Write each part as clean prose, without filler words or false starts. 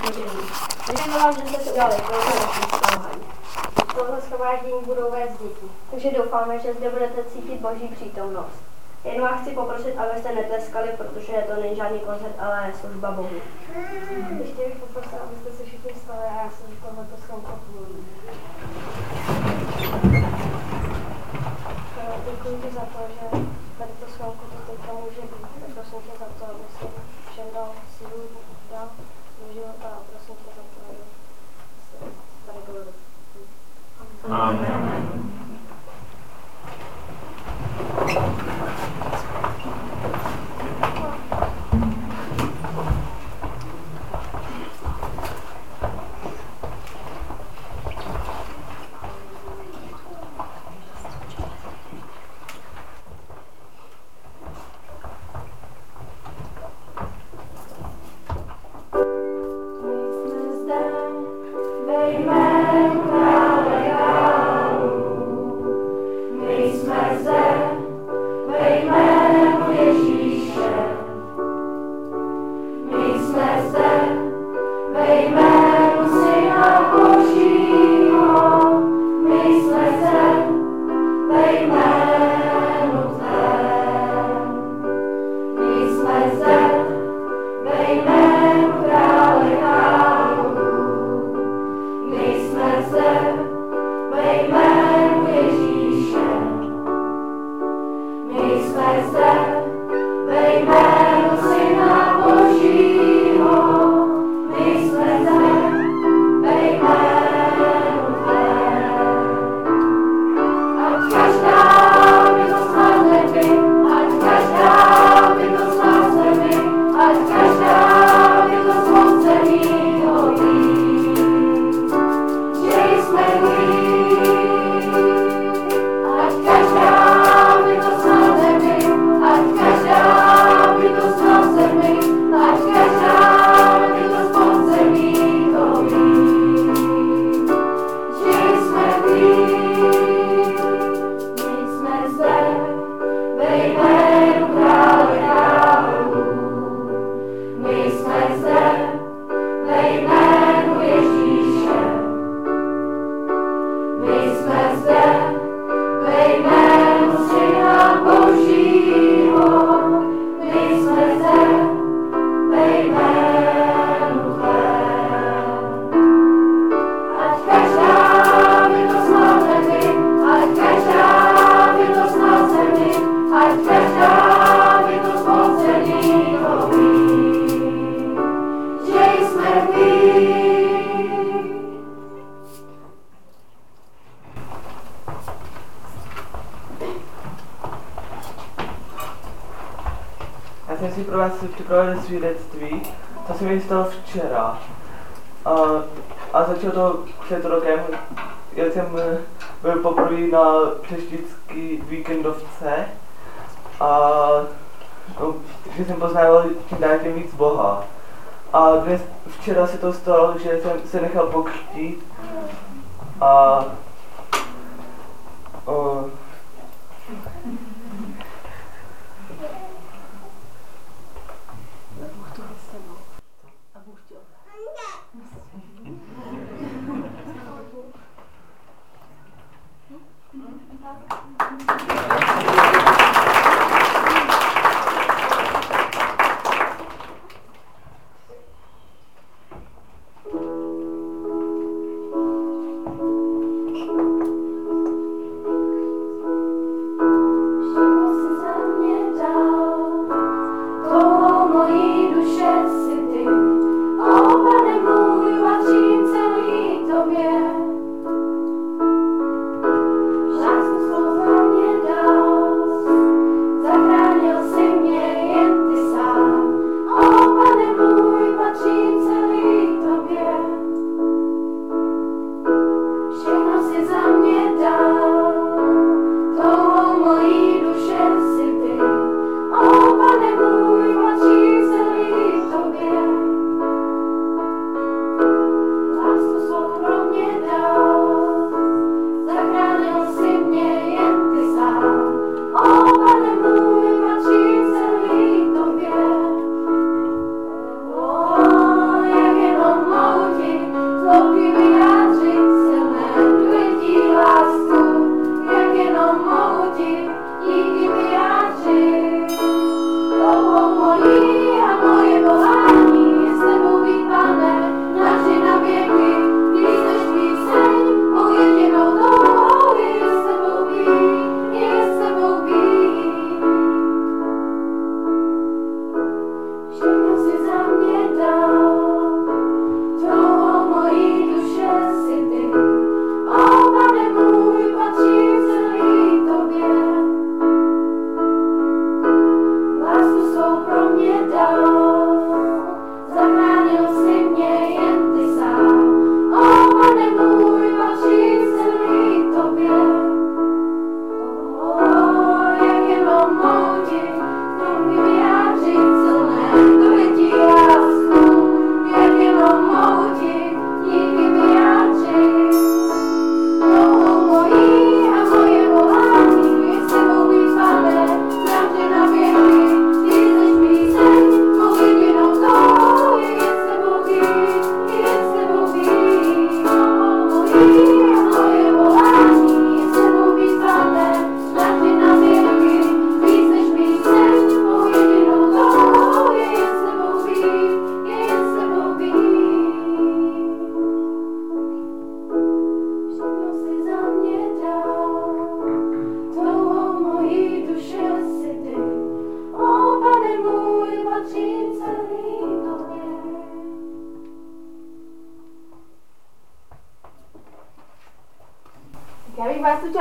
složení. Děkuji vám, že jste to udělali pro naší selhání. Tohle shromáždění budou vést děti, takže doufáme, že zde budete cítit Boží přítomnost. Jen vás chci poprosit, abyste netleskali, protože to není žádný koncert, ale služba Bohu. Ještě bych poprosil, abyste se všichni stali a já jsem tohleto schomko původím. Děkuji ti za to, že tady to schomko to teďka může být. Prosím tě za to, aby si všem dal sílu, dal do života a prosím tě za to, aby si tady bylo dobře. Amen. Připravili svědectví, co se mi stalo včera. A začalo to před rokem, jak jsem byl poprvé na přeštický víkendovce a že jsem poznával tím dál tím víc Boha. A včera se to stalo, že jsem se nechal pokřtít a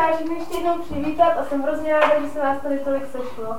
vás všechny ještě jednou přivítat a jsem hrozně ráda, že se vás tady tolik sešlo.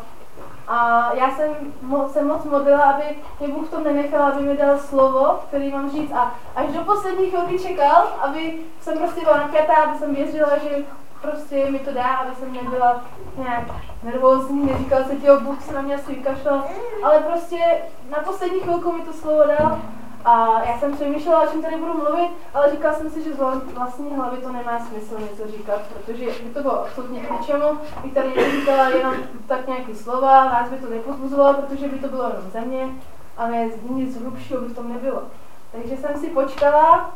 A já jsem moc modlila, aby mě Bůh v tom nenechal, aby mi dal slovo, který mám říct. A až do poslední chvilky čekal, aby jsem prostě byla napjatá, aby jsem věřila, že prostě mi to dá, aby jsem nebyla nějak nervózní, neříkala se ti, Bůh se na mě asi vykašlal, ale prostě na poslední chvilku mi to slovo dal. A já jsem přemýšlela, o čem tady budu mluvit, ale říkala jsem si, že z vlastní hlavy to nemá smysl něco říkat, protože by to bylo absolutně k ničemu. Bych tady neříkala jenom tak nějaký slova, vás by to nepozbuzovalo, protože by to bylo jenom ze mě, ale nic hlubšího by v tom nebylo. Takže jsem si počkala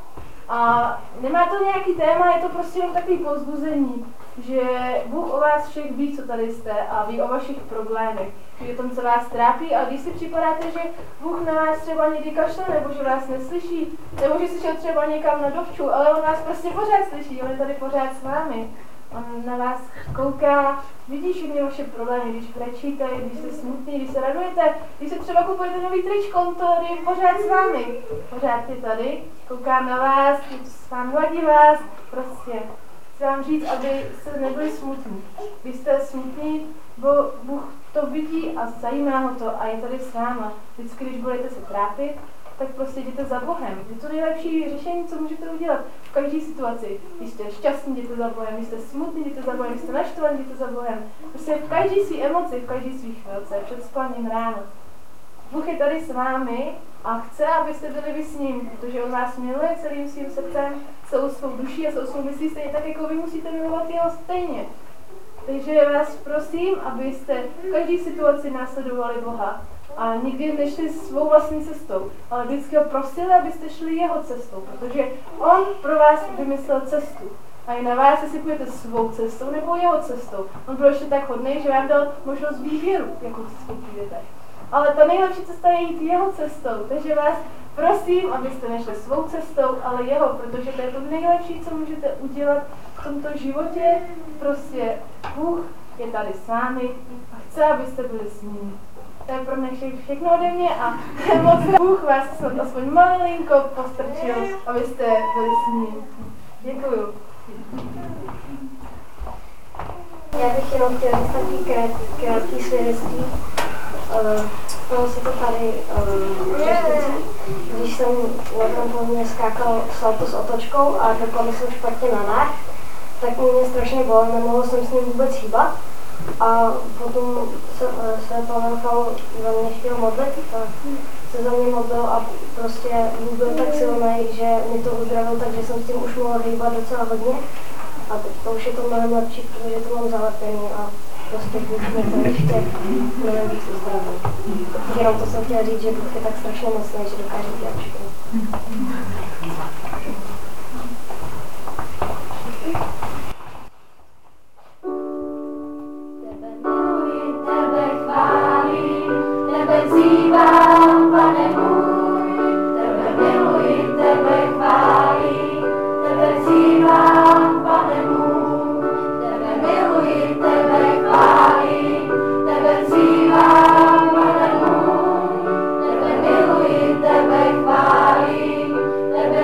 a nemá to nějaký téma, je to prostě jenom takový povzbuzení, že Bůh o vás všech ví, co tady jste a ví o vašich problémech, ví o tom, co vás trápí a když si připadáte, že Bůh na vás třeba někdy kašle, nebo že vás neslyší, nebo že si šel třeba někam na dovču, ale on vás prostě pořád slyší, on je tady pořád s vámi. On na vás kouká, vidí všechny vaše problémy, když brečíte, když jste smutní, když se radujete, když se třeba kupujete nový tričko, on to je pořád s vámi. Pořád je tady, kouká na vás, s vámi hladí vás, prostě. Chci vám říct, aby se nebyli smutní. Když jste smutní, Bůh to vidí a zajímá ho to a je tady s váma. Vždycky, když budete se trápit, tak prostě jděte za Bohem. Je to nejlepší řešení, co můžete udělat v každé situaci. Když jste šťastní, jděte za Bohem, když jste smutní, jděte za Bohem, když jste naštvaní, jděte za Bohem. Prostě v každé své emoci, v každé své chvilce, před spaním ráno. Bůh je tady s vámi a chce, abyste byli vy s ním, protože on vás miluje celým svým srdcem, celou svou duší a celou svou myslí stejně tak, jako vy musíte milovat jeho stejně. Takže vás prosím, abyste v každé situaci následovali Boha a nikdy nešli svou vlastní cestou, ale vždycky ho prosili, abyste šli jeho cestou, protože on pro vás vymyslel cestu. A je na vás, jestli půjdete svou cestou nebo jeho cestou. On byl ještě tak hodný, že vám dal možnost výběru, jakou cestou půjdete. Ale ta nejlepší cesta je jít jeho cestou, takže vás prosím, abyste nešli svou cestou, ale jeho, protože to je to nejlepší, co můžete udělat v tomto životě. Prostě Bůh je tady s vámi a chce, abyste byli s ním. To je pro dnešek všechno ode mě a moc Bůh vás snad aspoň malinko postrčil, abyste byli s ním. Děkuju. Já bych jenom chtěla říct takový krátký svědectví. Stalo se to tady když jsem na trampolině skákal salto s otočkou a dopadl jsem špatně na náh, tak mě strašně bolelo, nemohl jsem s ním vůbec hýbat. A potom se Pavel Faul za mě chtěl modlit, tak se za mě modlil a prostě byl tak silný, že mi to uzdravil, takže jsem s tím už mohl hýbat docela hodně. A teď to už je to mnohem lepší, protože to mám zalepený a prostě Bůh mě to ještě mnohem víc uzdravil. Jenom to jsem chtěla říct, že Bůh je tak strašně mocný, že dokáže dělat všechno. Vzývám, Pane můj, tebe miluji, tebe chválím, tebe vzývám, Pane můj, tebe miluji, tebe chválím, tebe vzývám, Pane můj, tebe miluji, tebe chválím, tebe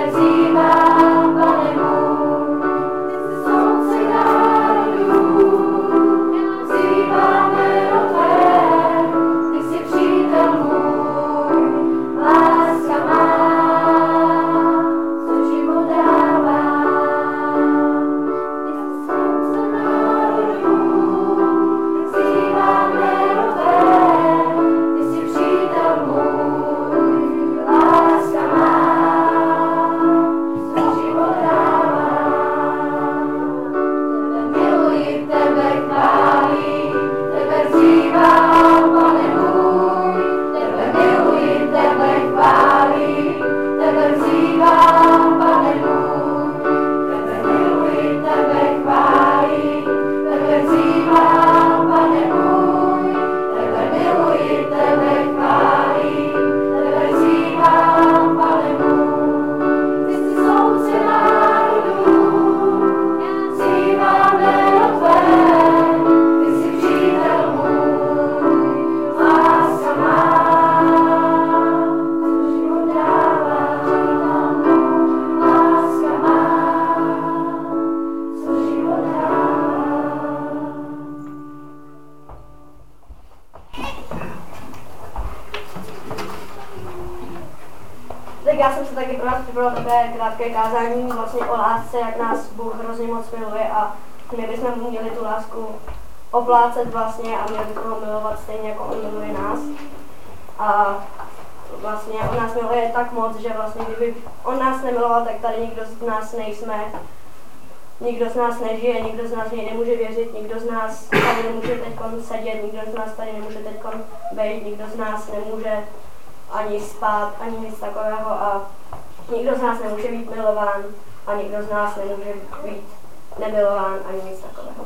já jsem se taky pro nás připravila takové krátké kázání vlastně o lásce, jak nás Bůh hrozně moc miluje a my bychom měli tu lásku oplácet vlastně a měli bychom ho milovat stejně jako on miluje nás. A vlastně on nás miluje tak moc, že vlastně kdyby on nás nemiloval, tak tady nikdo z nás nejsme. Nikdo z nás nežije, nikdo z nás něj nemůže věřit, nikdo z nás tady nemůže teď sedět, nikdo z nás tady nemůže teď být, nikdo z nás nemůže ani spát, ani nic takového a nikdo z nás nemůže být milován a nikdo z nás nemůže být nemilován ani nic takového.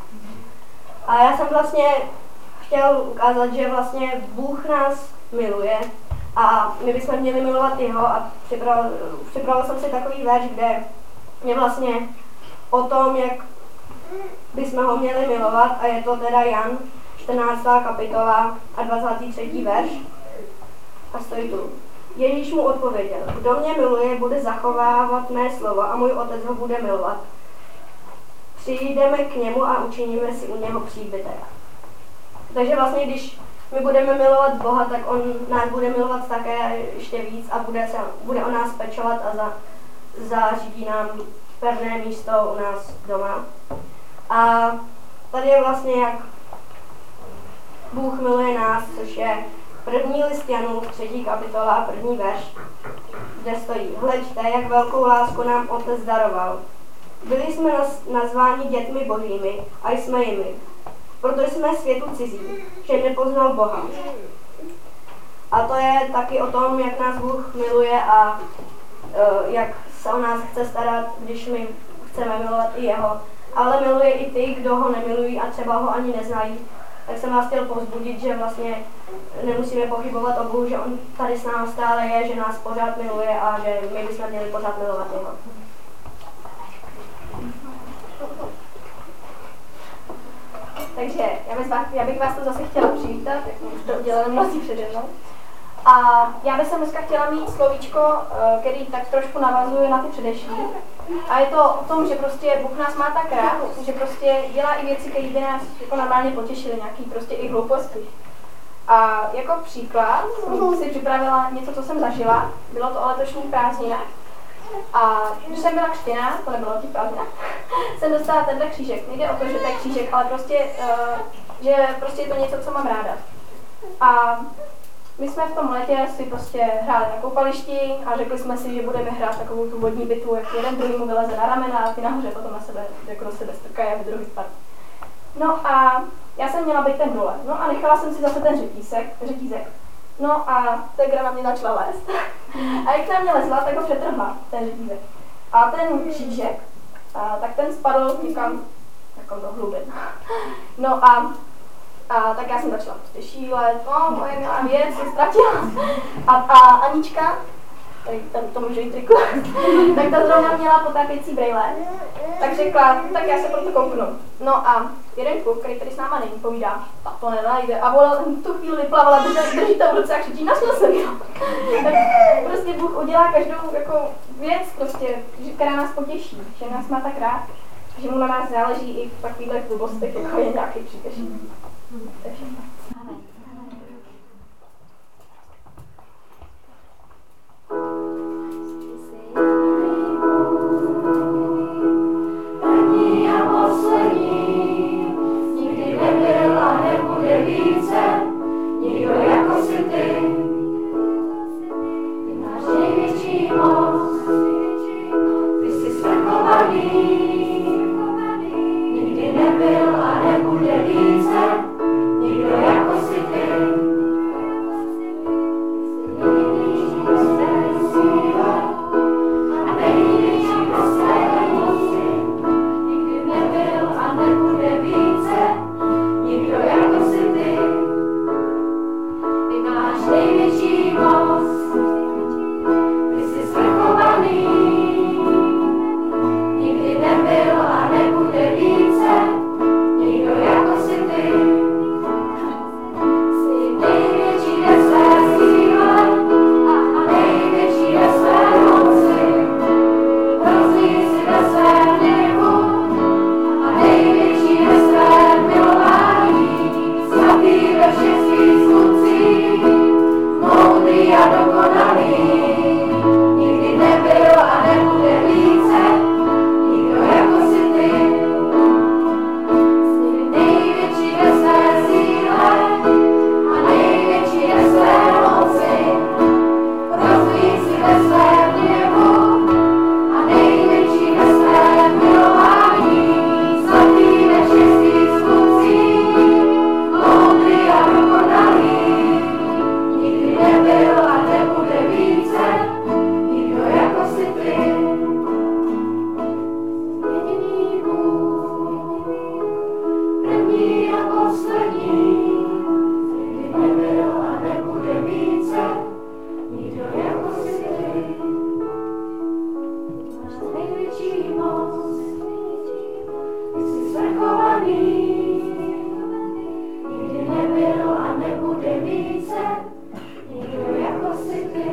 A já jsem vlastně chtěl ukázat, že vlastně Bůh nás miluje a my bychom měli milovat jeho a připravil jsem si takový verš, kde je vlastně o tom, jak bychom ho měli milovat a je to teda Jan 14. kapitola a 23. verš a stojí tu. Ježíš mu odpověděl, kdo mě miluje, bude zachovávat mé slovo a můj otec ho bude milovat. Přijdeme k němu a učiníme si u něho příbytek. Takže vlastně, když my budeme milovat Boha, tak on nás bude milovat také ještě víc a bude o nás pečovat a zařídí nám pevné místo u nás doma. A tady je vlastně, jak Bůh miluje nás, což je 1. list Janův, 3. kapitola a 1. verš, kde stojí: Hleďte, jak velkou lásku nám Otec daroval. Byli jsme nazváni dětmi Božími a jsme jimi, protože jsme světu cizí, že nepoznal Boha. A to je taky o tom, jak nás Bůh miluje a jak se o nás chce starat, když my chceme milovat i jeho. Ale miluje i ty, kdo ho nemilují a třeba ho ani neznají. Tak jsem vás chtěl povzbudit, že vlastně nemusíme pochybovat o Bohu, že on tady s námi stále je, že nás pořád miluje a že my bychom měli pořád milovat jeho. Takže já bych vás to zase chtěla přivítat, jak už to udělali mnozí přede mnou. A já bych dneska chtěla mít slovíčko, který tak trošku navazuje na ty předešlý. A je to o tom, že prostě Bůh nás má tak rád, že prostě dělá i věci, které by nás jako normálně potěšily, nějaký prostě i hlouposti. A jako příklad jsem si připravila něco, co jsem zažila. Bylo to o letošních prázdninách. A když jsem byla křtěná, to nebylo o těch prázdninách, jsem dostala tenhle křížek. Nejde o to, že to je křížek, ale prostě, že prostě je to něco, co mám ráda. A my jsme v tom letě si prostě hráli na koupališti a řekli jsme si, že budeme hrát takovou tu vodní bitvu, jak jeden druhýmu vyleze na ramena a ty nahoře potom na sebe, jako do sebe strkají, aby druhý spadl. No a já jsem měla být ten dole. No a nechala jsem si zase ten řetízek. No a ta gra na mě začala lézt. A jak na mě lezla, tak ho přetrhla, ten řetízek. A ten křížek, tak ten spadl někam do hlubin. No a tak já jsem začala prostě šílet, moje milá věc se ztratila. A Anička, tady to může jít triku, tak ta zrovna měla potápěcí brejle. Tak řekla, tak já se proto kouknu. No a jeden kluk, který tady s náma není, povídá, tak to nenajde. A ona tu chvíli vyplavala, drží to v ruce a křičí, našla jsem to. Tak prostě Bůh udělá každou jako věc, prostě, která nás potěší, že nás má tak rád, že mu na nás záleží i v takovýchhle blbostech, jako je nějaký přítěží. To je všechno. První a poslední, nikdy nebyl a nebude více, nikdo jako si ty. Ty máš největší moc, ty jsi svrchovaný, nikdy nebyl a nebude více, nikdo jako si ty. Máš více, nikdo jako si ty.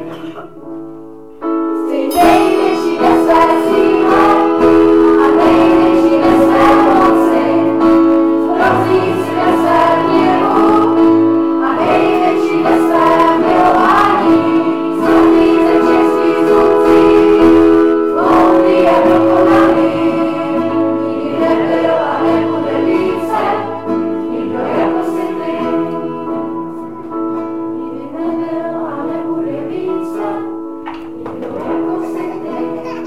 Jsi největší ve své síle a největší ve své moci. Hrozný si ve svém hněvu a největší ve svém milování. Svatý ze všech svých funkcí, moudrý a dokonalý. Nikdy nebyl a nebude více, nikdo jako si ty. Nikdy nebyl a nebude více, nikdo jako si ty.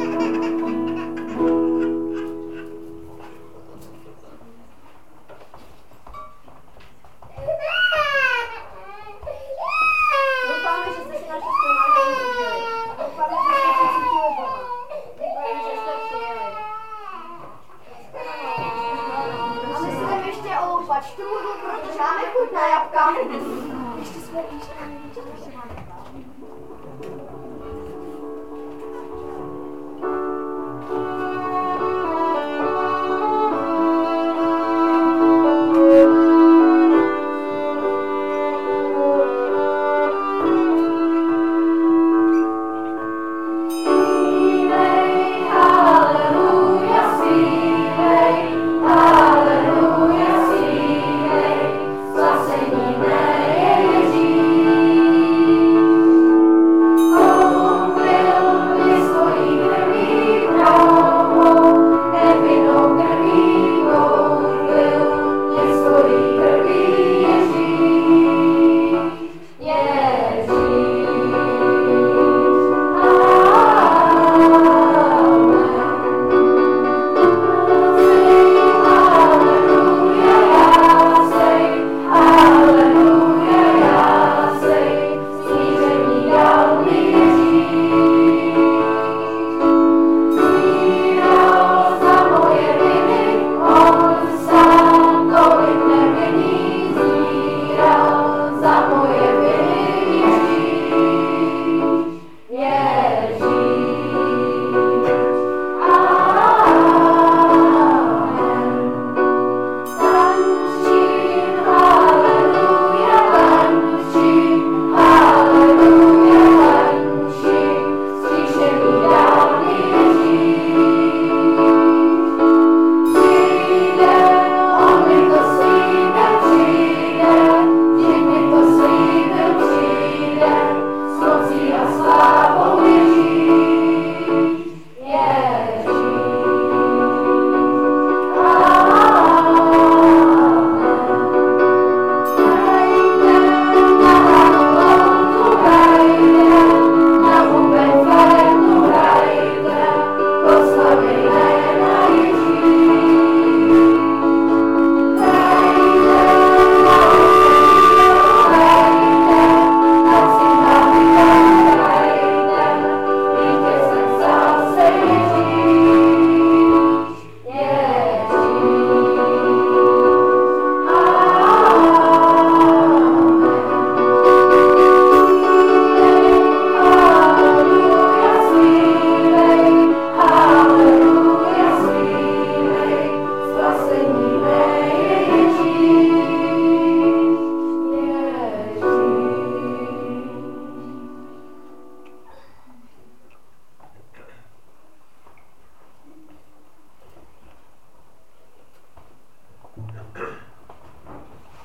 Doufáme, že jste si naše shromáždění užili. Doufáme, že jste přicítili Boha. Děkujeme, že jste přijeli. A my si jdeme ještě oloupat štrůdlu, protože máme chuť na jabka. Ještě jsme, ještě máme.